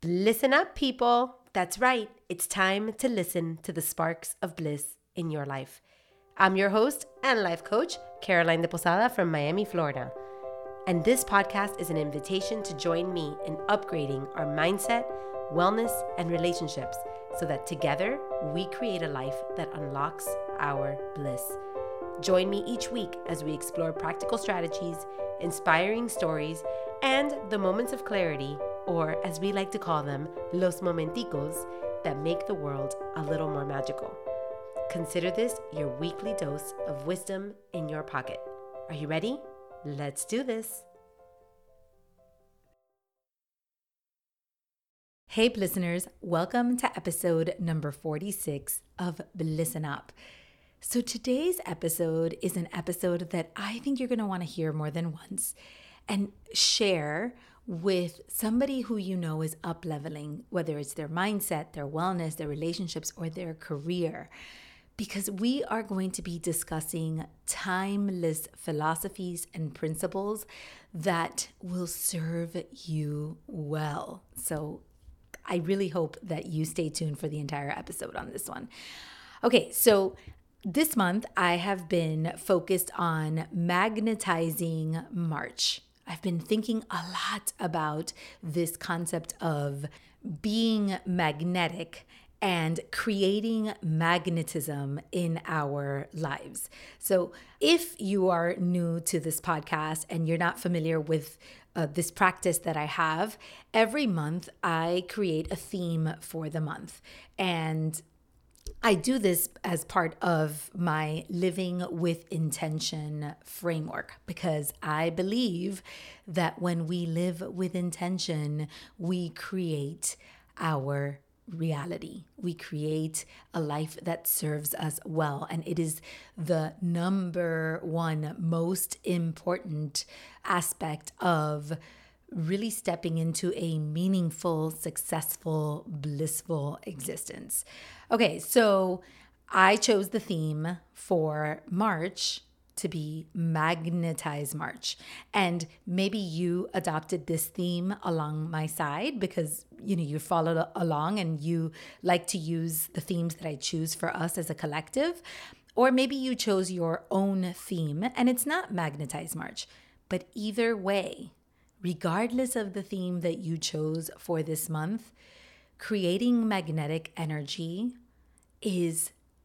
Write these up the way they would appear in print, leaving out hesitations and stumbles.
Listen up, people. That's right. It's time to listen to the sparks of bliss in your life. I'm your host and life coach, Caroline de Posada from Miami, Florida. And this podcast is an invitation to join me in upgrading our mindset, wellness, and relationships so that together we create a life that unlocks our bliss. Join me each week as we explore practical strategies, inspiring stories, and the moments of clarity, or as we like to call them, los momenticos, that make the world a little more magical. Consider this your weekly dose of wisdom in your pocket. Are you ready? Let's do this. Hey, listeners, welcome to episode number 46 of Listen Up. So today's episode is an episode that I think you're going to want to hear more than once and share with somebody who you know is up-leveling, whether it's their mindset, their wellness, their relationships, or their career. Because we are going to be discussing timeless philosophies and principles that will serve you well. So I really hope that you stay tuned for the entire episode on this one. Okay, so this month I have been focused on magnetizing March. I've been thinking a lot about this concept of being magnetic and creating magnetism in our lives. So if you are new to this podcast and you're not familiar with this practice that I have, every month I create a theme for the month. And I do this as part of my living with intention framework because I believe that when we live with intention, we create our reality. We create a life that serves us well. And it is the number one most important aspect of really stepping into a meaningful, successful, blissful existence. Okay, so I chose the theme for March to be Magnetize March. And maybe you adopted this theme along my side because you followed along and you like to use the themes that I choose for us as a collective. Or maybe you chose your own theme and it's not Magnetize March. But either way, regardless of the theme that you chose for this month, creating magnetic energy is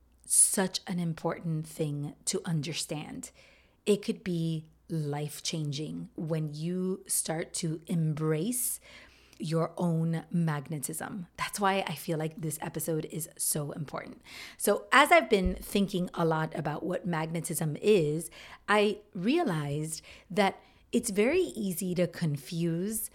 such an important thing to understand. It could be life-changing when you start to embrace your own magnetism. That's why I feel like this episode is so important. So as I've been thinking a lot about what magnetism is, I realized that it's very easy to confuse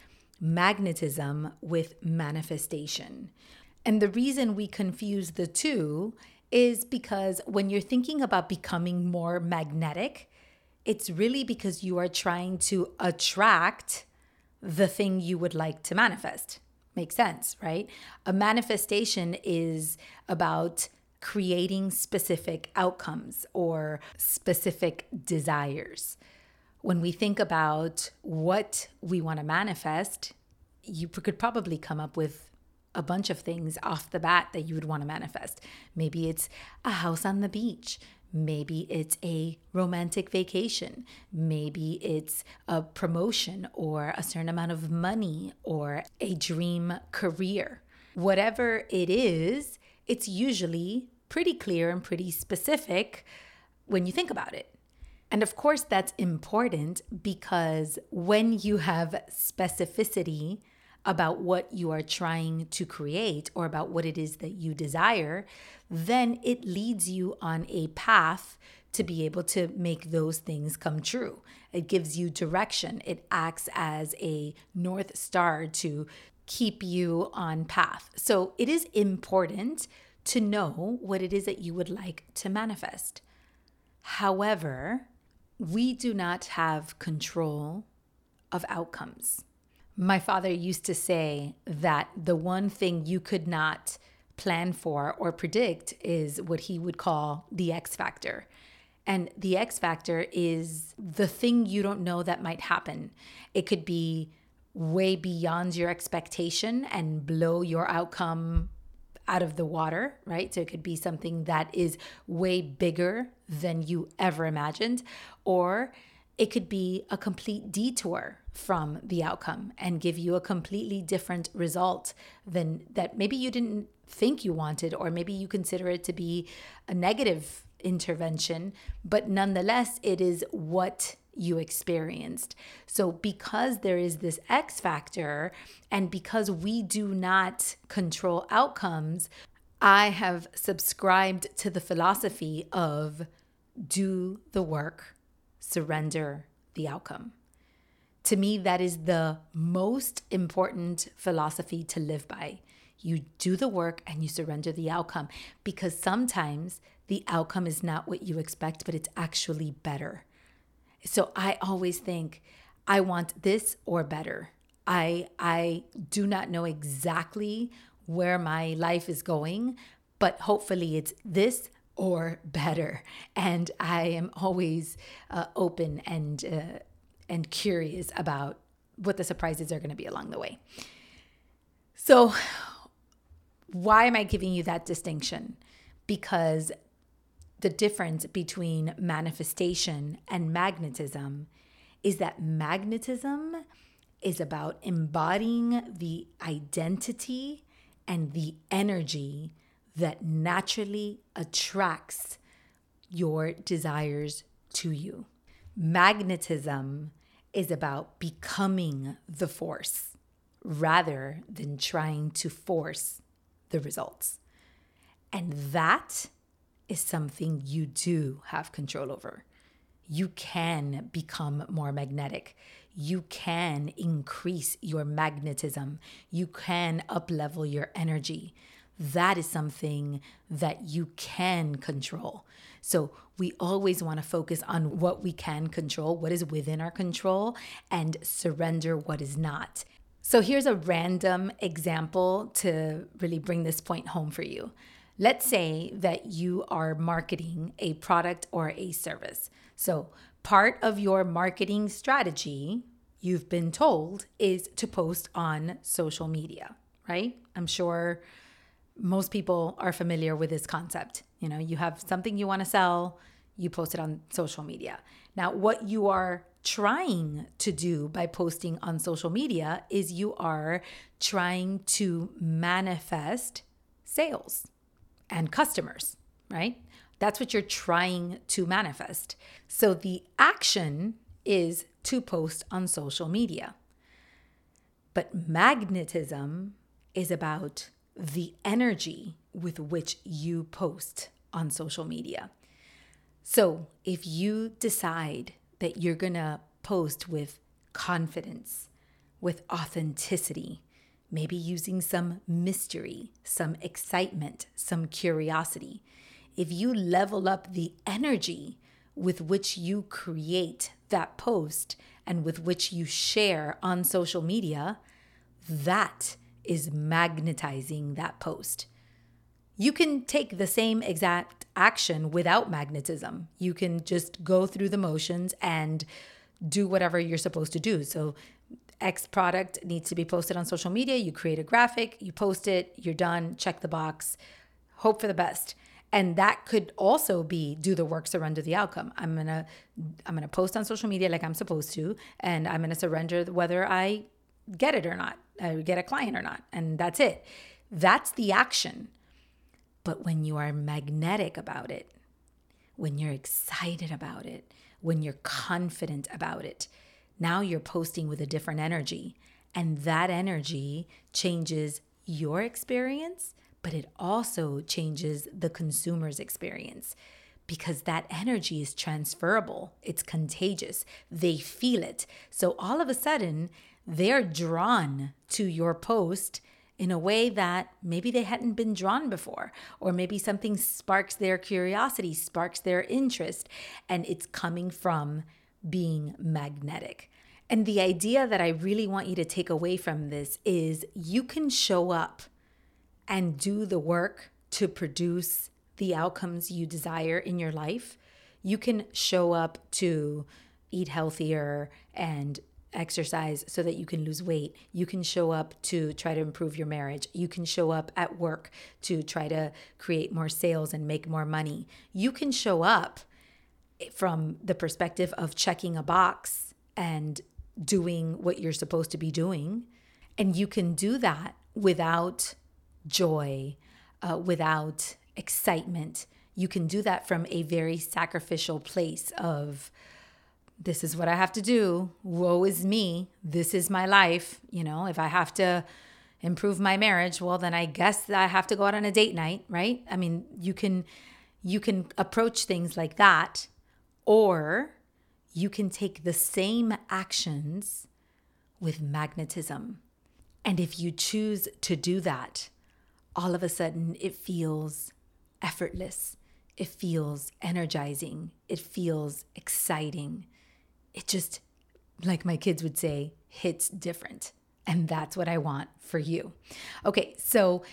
magnetism with manifestation. And the reason we confuse the two is because when you're thinking about becoming more magnetic, it's really because you are trying to attract the thing you would like to manifest. Makes sense, right? A manifestation is about creating specific outcomes or specific desires. When we think about what we want to manifest, you could probably come up with a bunch of things off the bat that you would want to manifest. Maybe it's a house on the beach. Maybe it's a romantic vacation. Maybe it's a promotion or a certain amount of money or a dream career. Whatever it is, it's usually pretty clear and pretty specific when you think about it. And of course, that's important because when you have specificity about what you are trying to create or about what it is that you desire, then it leads you on a path to be able to make those things come true. It gives you direction. It acts as a North Star to keep you on path. So it is important to know what it is that you would like to manifest. However, we do not have control of outcomes. My father used to say that the one thing you could not plan for or predict is what he would call the X factor. And the X factor is the thing you don't know that might happen. It could be way beyond your expectation and blow your outcome out of the water, right? So it could be something that is way bigger than you ever imagined, or it could be a complete detour from the outcome and give you a completely different result than that maybe you didn't think you wanted, or maybe you consider it to be a negative intervention, but nonetheless, it is what you experienced. So because there is this X factor, and because we do not control outcomes, I have subscribed to the philosophy of do the work, surrender the outcome. To me, that is the most important philosophy to live by. You do the work and you surrender the outcome, because sometimes the outcome is not what you expect, but it's actually better. So I always think, I want this or better. I do not know exactly where my life is going, but hopefully it's this or better. And I am always open and curious about what the surprises are going to be along the way. So why am I giving you that distinction? Because the difference between manifestation and magnetism is that magnetism is about embodying the identity and the energy that naturally attracts your desires to you. Magnetism is about becoming the force rather than trying to force the results. And that is something you do have control over. You can become more magnetic. You can increase your magnetism. You can up-level your energy. That is something that you can control. So we always want to focus on what we can control, what is within our control, and surrender what is not. So here's a random example to really bring this point home for you. Let's say that you are marketing a product or a service. So part of your marketing strategy, you've been told, is to post on social media, right? I'm sure most people are familiar with this concept. You know, you have something you want to sell, you post it on social media. Now, what you are trying to do by posting on social media is you are trying to manifest sales and customers, right? That's what you're trying to manifest. So the action is to post on social media. But magnetism is about the energy with which you post on social media. So if you decide that you're going to post with confidence, with authenticity, maybe using some mystery, some excitement, some curiosity, if you level up the energy with which you create that post and with which you share on social media, that is magnetizing that post. You can take the same exact action without magnetism. You can just go through the motions and do whatever you're supposed to do. So X product needs to be posted on social media. You create a graphic, you post it, you're done, check the box, hope for the best. And that could also be do the work, surrender the outcome. I'm gonna post on social media like I'm supposed to, and I'm gonna surrender whether I get it or not, I get a client or not, and that's it. That's the action. But when you are magnetic about it, when you're excited about it, when you're confident about it, now you're posting with a different energy, and that energy changes your experience, but it also changes the consumer's experience, because that energy is transferable. It's contagious. They feel it. So all of a sudden, they're drawn to your post in a way that maybe they hadn't been drawn before, or maybe something sparks their curiosity, sparks their interest, and it's coming from being magnetic. And the idea that I really want you to take away from this is you can show up and do the work to produce the outcomes you desire in your life. You can show up to eat healthier and exercise so that you can lose weight. You can show up to try to improve your marriage. You can show up at work to try to create more sales and make more money. You can show up from the perspective of checking a box and doing what you're supposed to be doing. And you can do that without joy, without excitement. You can do that from a very sacrificial place of, this is what I have to do. Woe is me. This is my life. If I have to improve my marriage, well, then I guess I have to go out on a date night, right? I mean, you can approach things like that, or you can take the same actions with magnetism. And if you choose to do that, all of a sudden it feels effortless. It feels energizing. It feels exciting. It just, like my kids would say, hits different. And that's what I want for you. Okay, so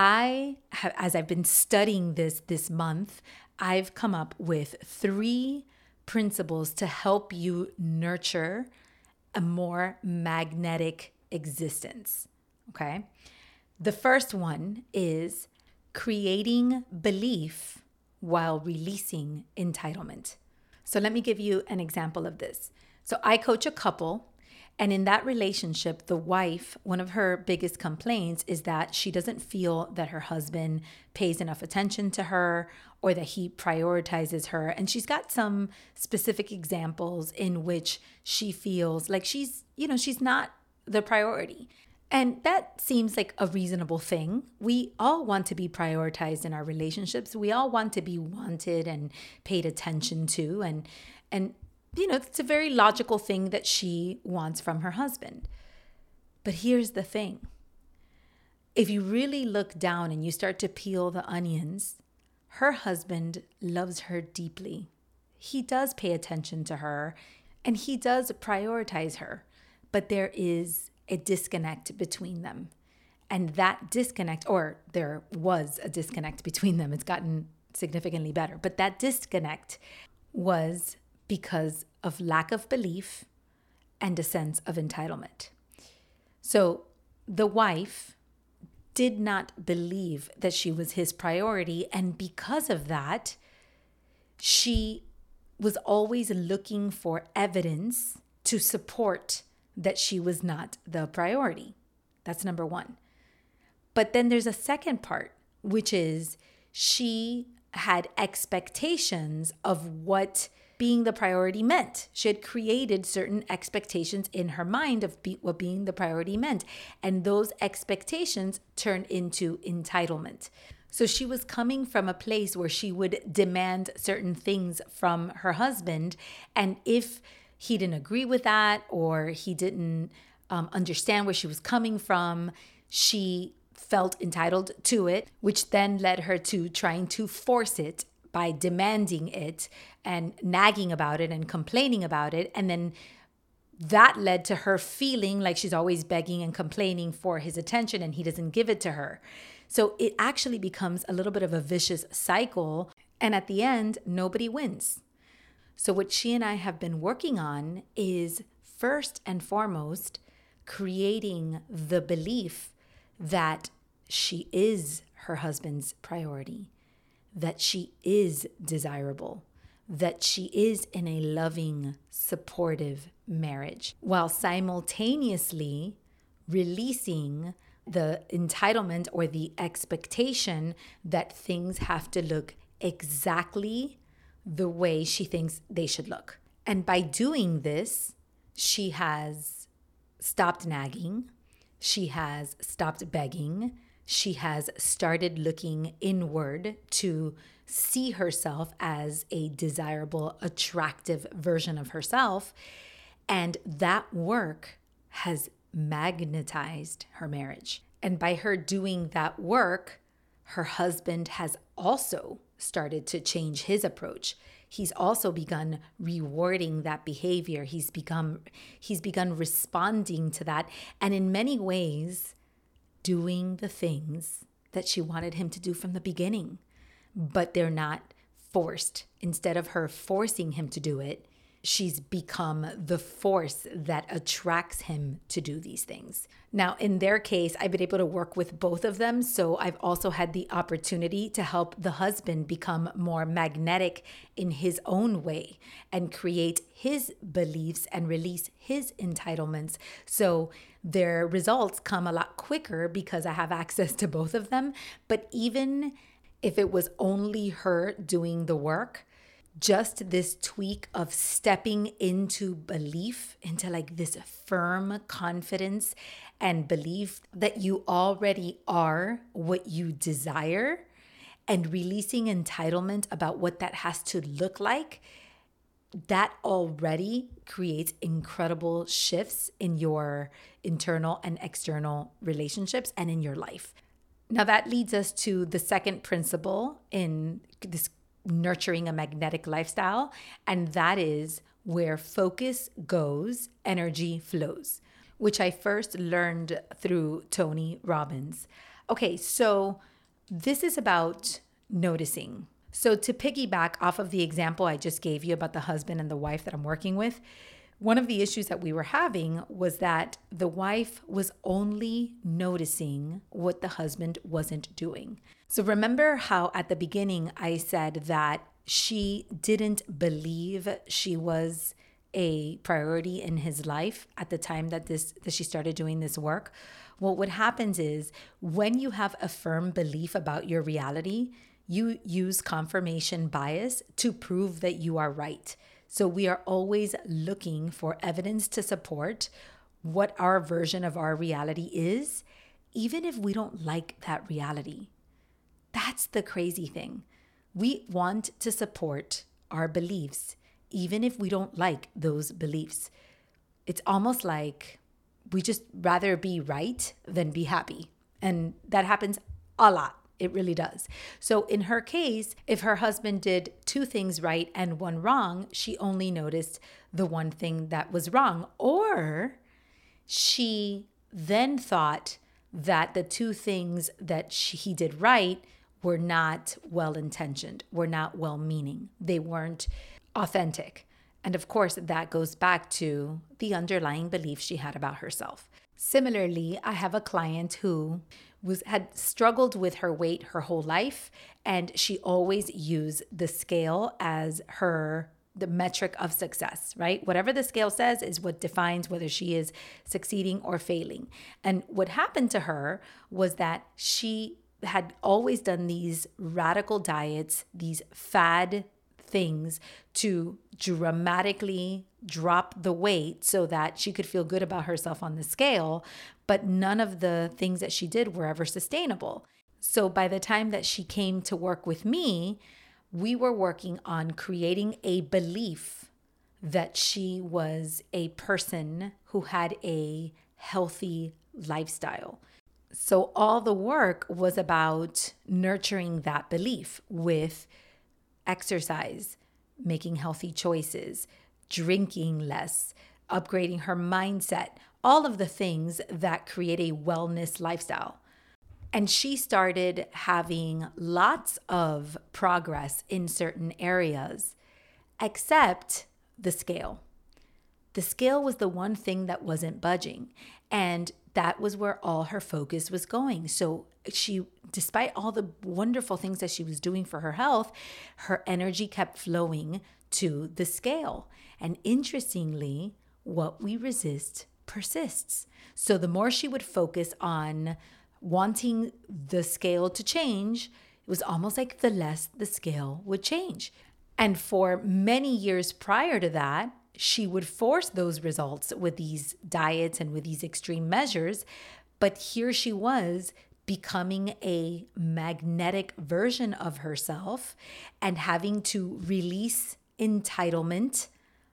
as I've been studying this month, I've come up with 3 principles to help you nurture a more magnetic existence. Okay. The first one is creating belief while releasing entitlement. So let me give you an example of this. So I coach a couple, and in that relationship, the wife, one of her biggest complaints is that she doesn't feel that her husband pays enough attention to her or that he prioritizes her. And she's got some specific examples in which she feels like she's not the priority. And that seems like a reasonable thing. We all want to be prioritized in our relationships. We all want to be wanted and paid attention to. And it's a very logical thing that she wants from her husband. But here's the thing. If you really look down and you start to peel the onions, her husband loves her deeply. He does pay attention to her and he does prioritize her. But there is a disconnect between them. And that disconnect, or there was a disconnect between them, it's gotten significantly better, but that disconnect was because of lack of belief and a sense of entitlement. So the wife did not believe that she was his priority, and because of that, she was always looking for evidence to support that she was not the priority. That's number 1. But then there's a second part, which is she had expectations of what being the priority meant. She had created certain expectations in her mind of what being the priority meant. And those expectations turned into entitlement. So she was coming from a place where she would demand certain things from her husband. And if he didn't agree with that, or he didn't understand where she was coming from, she felt entitled to it, which then led her to trying to force it by demanding it and nagging about it and complaining about it. And then that led to her feeling like she's always begging and complaining for his attention and he doesn't give it to her. So it actually becomes a little bit of a vicious cycle. And at the end, nobody wins. So what she and I have been working on is, first and foremost, creating the belief that she is her husband's priority, that she is desirable, that she is in a loving, supportive marriage, while simultaneously releasing the entitlement or the expectation that things have to look exactly the way she thinks they should look. And by doing this, she has stopped nagging, she has stopped begging, she has started looking inward to see herself as a desirable, attractive version of herself. And that work has magnetized her marriage. And by her doing that work, her husband has also started to change his approach. He's also begun rewarding that behavior. He's begun responding to that. And in many ways, doing the things that she wanted him to do from the beginning. But they're not forced. Instead of her forcing him to do it, she's become the force that attracts him to do these things. Now, in their case, I've been able to work with both of them. So I've also had the opportunity to help the husband become more magnetic in his own way and create his beliefs and release his entitlements. So their results come a lot quicker because I have access to both of them. But even if it was only her doing the work, just this tweak of stepping into belief, into like this firm confidence and belief that you already are what you desire, and releasing entitlement about what that has to look like, that already creates incredible shifts in your internal and external relationships and in your life. Now that leads us to the second principle in this nurturing a magnetic lifestyle, and that is where focus goes, energy flows, which I first learned through Tony Robbins. Okay, so this is about noticing. So to piggyback off of the example I just gave you about the husband and the wife that I'm working with, one of the issues that we were having was that the wife was only noticing what the husband wasn't doing. So remember how at the beginning I said that she didn't believe she was a priority in his life at the time that she started doing this work? Well, what happens is when you have a firm belief about your reality, you use confirmation bias to prove that you are right. So we are always looking for evidence to support what our version of our reality is, even if we don't like that reality. That's the crazy thing. We want to support our beliefs, even if we don't like those beliefs. It's almost like we just rather be right than be happy. And that happens a lot. It really does. So in her case, if her husband did 2 things right and 1 wrong, she only noticed the 1 thing that was wrong. Or she then thought that the 2 things that he did right were not well-intentioned, were not well-meaning. They weren't authentic. And of course, that goes back to the underlying belief she had about herself. Similarly, I have a client who had struggled with her weight her whole life, and she always used the scale as the metric of success, right? Whatever the scale says is what defines whether she is succeeding or failing. And what happened to her was that she had always done these radical diets, these fad things to dramatically drop the weight so that she could feel good about herself on the scale, but none of the things that she did were ever sustainable. So by the time that she came to work with me, we were working on creating a belief that she was a person who had a healthy lifestyle. So all the work was about nurturing that belief with exercise, making healthy choices, drinking less, upgrading her mindset, all of the things that create a wellness lifestyle. And she started having lots of progress in certain areas, except the scale. The scale was the one thing that wasn't budging. And that was where all her focus was going. So she, despite all the wonderful things that she was doing for her health, her energy kept flowing to the scale. And interestingly, what we resist persists. So the more she would focus on wanting the scale to change, it was almost like the less the scale would change. And for many years prior to that, she would force those results with these diets and with these extreme measures. But here she was becoming a magnetic version of herself and having to release entitlement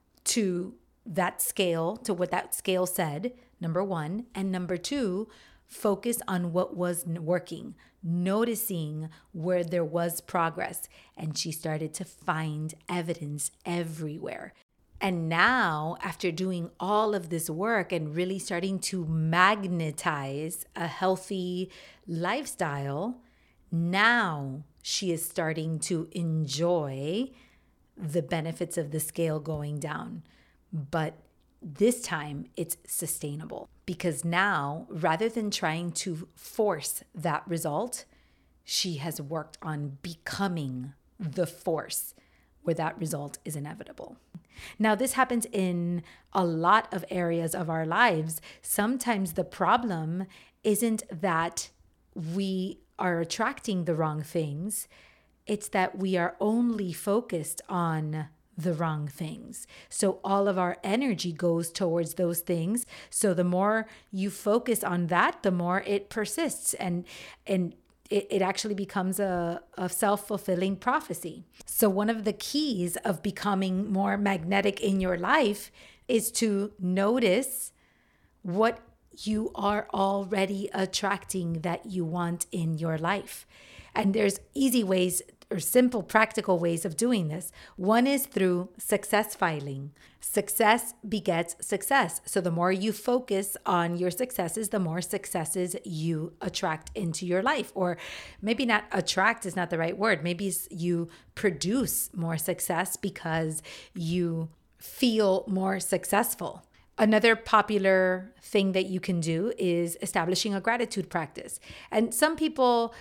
to that scale, to what that scale said, number 1. And number 2, focus on what was working, noticing where there was progress. And she started to find evidence everywhere. And now, after doing all of this work and really starting to magnetize a healthy lifestyle, now she is starting to enjoy the benefits of the scale going down. But this time it's sustainable, because now, rather than trying to force that result, she has worked on becoming the force where that result is inevitable. Now, this happens in a lot of areas of our lives. Sometimes the problem isn't that we are attracting the wrong things. It's that we are only focused on the wrong things. So all of our energy goes towards those things. So the more you focus on that, the more it persists, and it actually becomes a self-fulfilling prophecy. So one of the keys of becoming more magnetic in your life is to notice what you are already attracting that you want in your life. And there's easy ways or simple practical ways of doing this. One is through success filing. Success begets success. So the more you focus on your successes, the more successes you attract into your life. Or maybe not attract is not the right word. Maybe you produce more success because you feel more successful. Another popular thing that you can do is establishing a gratitude practice. And some people,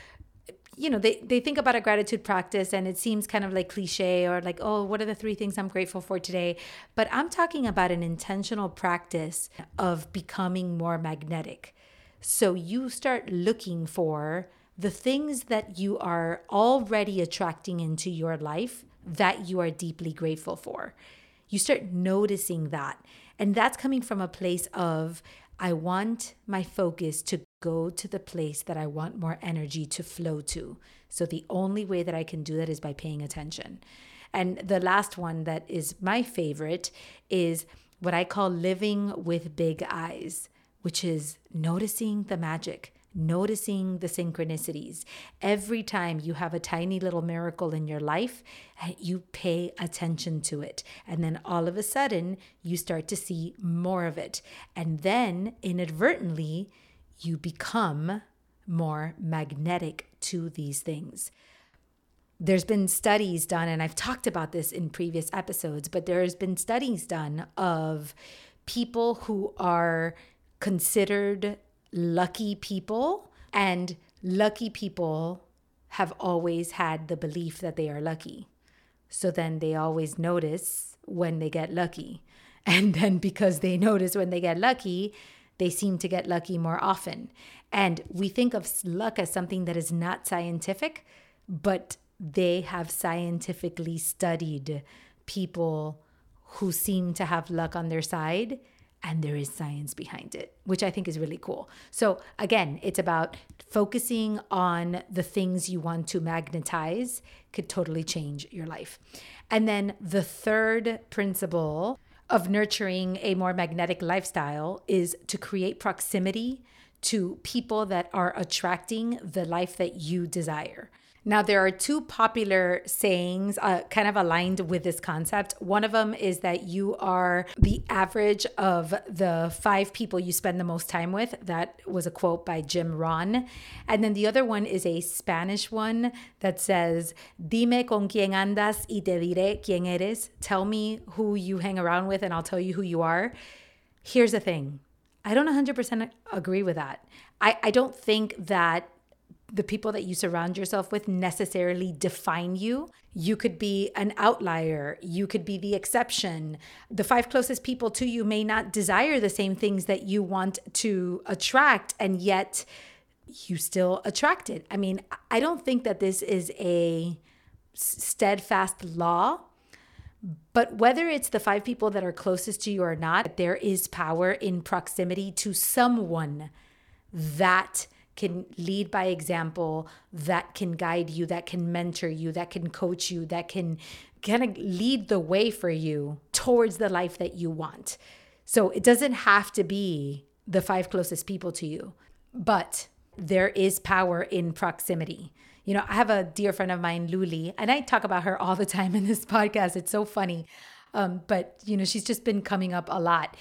they think about a gratitude practice and it seems kind of like cliche, or like, oh, what are the 3 things I'm grateful for today? But I'm talking about an intentional practice of becoming more magnetic. So you start looking for the things that you are already attracting into your life that you are deeply grateful for. You start noticing that. And that's coming from a place of, I want my focus to go to the place that I want more energy to flow to. So the only way that I can do that is by paying attention. And the last one that is my favorite is what I call living with big eyes, which is noticing the magic, noticing the synchronicities. Every time you have a tiny little miracle in your life, you pay attention to it. And then all of a sudden, you start to see more of it. And then inadvertently, you become more magnetic to these things. There's been studies done, and I've talked about this in previous episodes, but there's been studies done of people who are considered lucky people, and lucky people have always had the belief that they are lucky. So then they always notice when they get lucky. And then because they notice when they get lucky, they seem to get lucky more often. And we think of luck as something that is not scientific, but they have scientifically studied people who seem to have luck on their side, and there is science behind it, which I think is really cool. So again, it's about focusing on the things you want to magnetize could totally change your life. And then the third principle of nurturing a more magnetic lifestyle is to create proximity to people that are attracting the life that you desire. Now, there are 2 popular sayings kind of aligned with this concept. One of them is that you are the average of the 5 people you spend the most time with. That was a quote by Jim Rohn. And then the other one is a Spanish one that says, Dime con quién andas y te diré quién eres. Tell me who you hang around with and I'll tell you who you are. Here's the thing. I don't 100% agree with that. I don't think that the people that you surround yourself with necessarily define you. You could be an outlier. You could be the exception. The 5 closest people to you may not desire the same things that you want to attract, and yet you still attract it. I mean, I don't think that this is a steadfast law, but whether it's the 5 people that are closest to you or not, there is power in proximity to someone that can lead by example, that can guide you, that can mentor you, that can coach you, that can kind of lead the way for you towards the life that you want. So it doesn't have to be the 5 closest people to you, but there is power in proximity. I have a dear friend of mine, Luli, and I talk about her all the time in this podcast. It's so funny. But she's just been coming up a lot.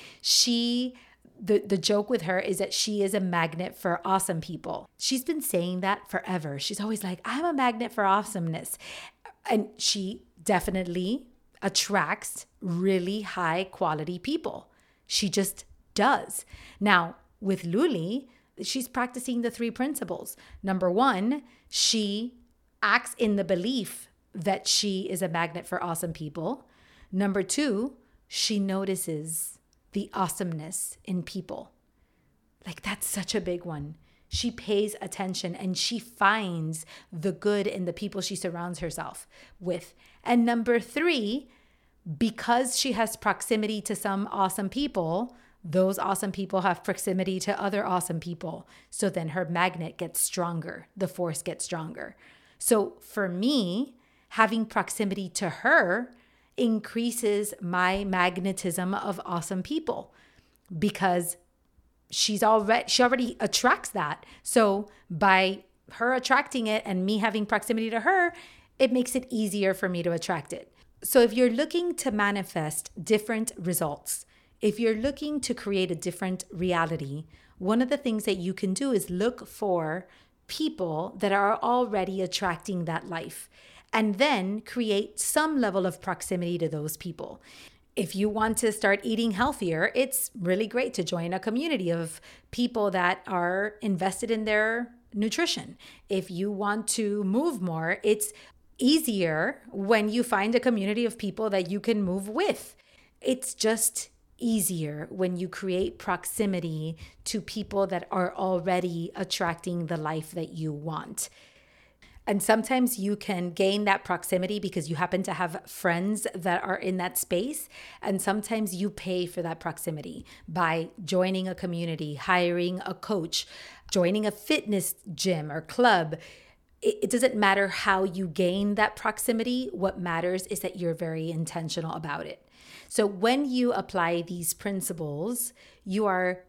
The joke with her is that she is a magnet for awesome people. She's been saying that forever. She's always like, I'm a magnet for awesomeness. And she definitely attracts really high quality people. She just does. Now, with Luli, she's practicing the 3 principles. Number 1, she acts in the belief that she is a magnet for awesome people. Number 2, she notices the awesomeness in people. Like, that's such a big one. She pays attention and she finds the good in the people she surrounds herself with. And number 3, because she has proximity to some awesome people, those awesome people have proximity to other awesome people. So then her magnet gets stronger. The force gets stronger. So for me, having proximity to her increases my magnetism of awesome people because she already attracts that. So by her attracting it and me having proximity to her, it makes it easier for me to attract it. So if you're looking to manifest different results, if you're looking to create a different reality, one of the things that you can do is look for people that are already attracting that life and then create some level of proximity to those people. If you want to start eating healthier, it's really great to join a community of people that are invested in their nutrition. If you want to move more, it's easier when you find a community of people that you can move with. It's just easier when you create proximity to people that are already attracting the life that you want. And sometimes you can gain that proximity because you happen to have friends that are in that space. And sometimes you pay for that proximity by joining a community, hiring a coach, joining a fitness gym or club. It doesn't matter how you gain that proximity. What matters is that you're very intentional about it. So when you apply these principles, you are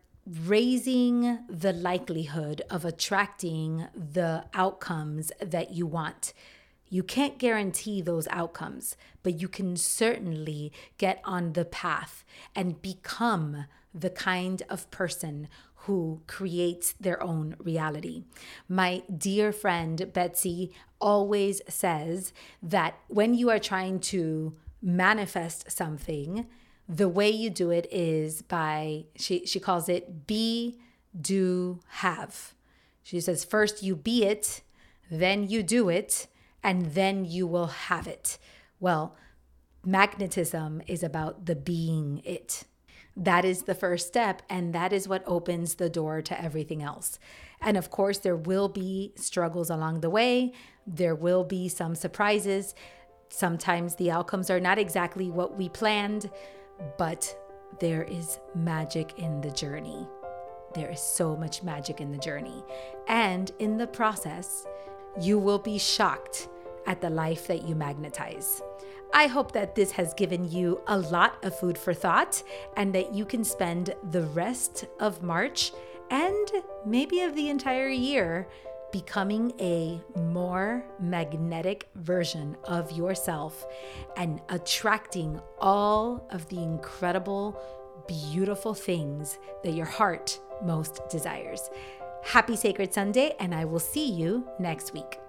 raising the likelihood of attracting the outcomes that you want. You can't guarantee those outcomes, but you can certainly get on the path and become the kind of person who creates their own reality. My dear friend Betsy always says that when you are trying to manifest something, the way you do it is by, she calls it be, do, have. She says, first you be it, then you do it, and then you will have it. Well, magnetism is about the being it. That is the first step, and that is what opens the door to everything else. And of course, there will be struggles along the way. There will be some surprises. Sometimes the outcomes are not exactly what we planned, but there is magic in the journey. There is so much magic in the journey. And in the process, you will be shocked at the life that you magnetize. I hope that this has given you a lot of food for thought and that you can spend the rest of March and maybe of the entire year becoming a more magnetic version of yourself and attracting all of the incredible, beautiful things that your heart most desires. Happy Sacred Sunday, and I will see you next week.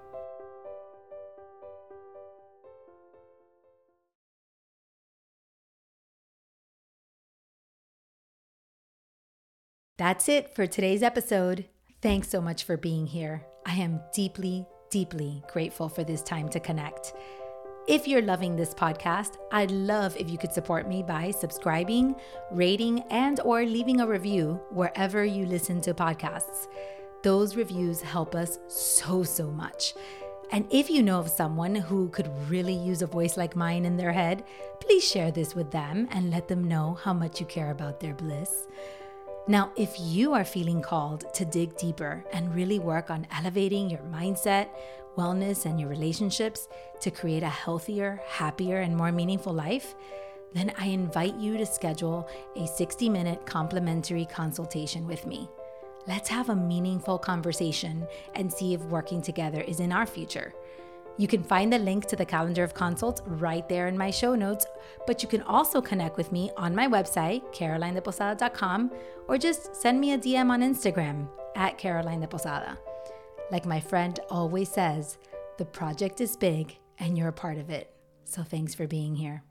That's it for today's episode. Thanks so much for being here. I am deeply, deeply grateful for this time to connect. If you're loving this podcast, I'd love if you could support me by subscribing, rating, and/or leaving a review wherever you listen to podcasts. Those reviews help us so much. And if you know of someone who could really use a voice like mine in their head, please share this with them and let them know how much you care about their bliss. Now, if you are feeling called to dig deeper and really work on elevating your mindset, wellness, and your relationships to create a healthier, happier, and more meaningful life, then I invite you to schedule a 60-minute complimentary consultation with me. Let's have a meaningful conversation and see if working together is in our future. You can find the link to the calendar of consults right there in my show notes, but you can also connect with me on my website, carolinedeposada.com, or just send me a DM on Instagram @CarolineDePosada. Like my friend always says, the project is big and you're a part of it. So thanks for being here.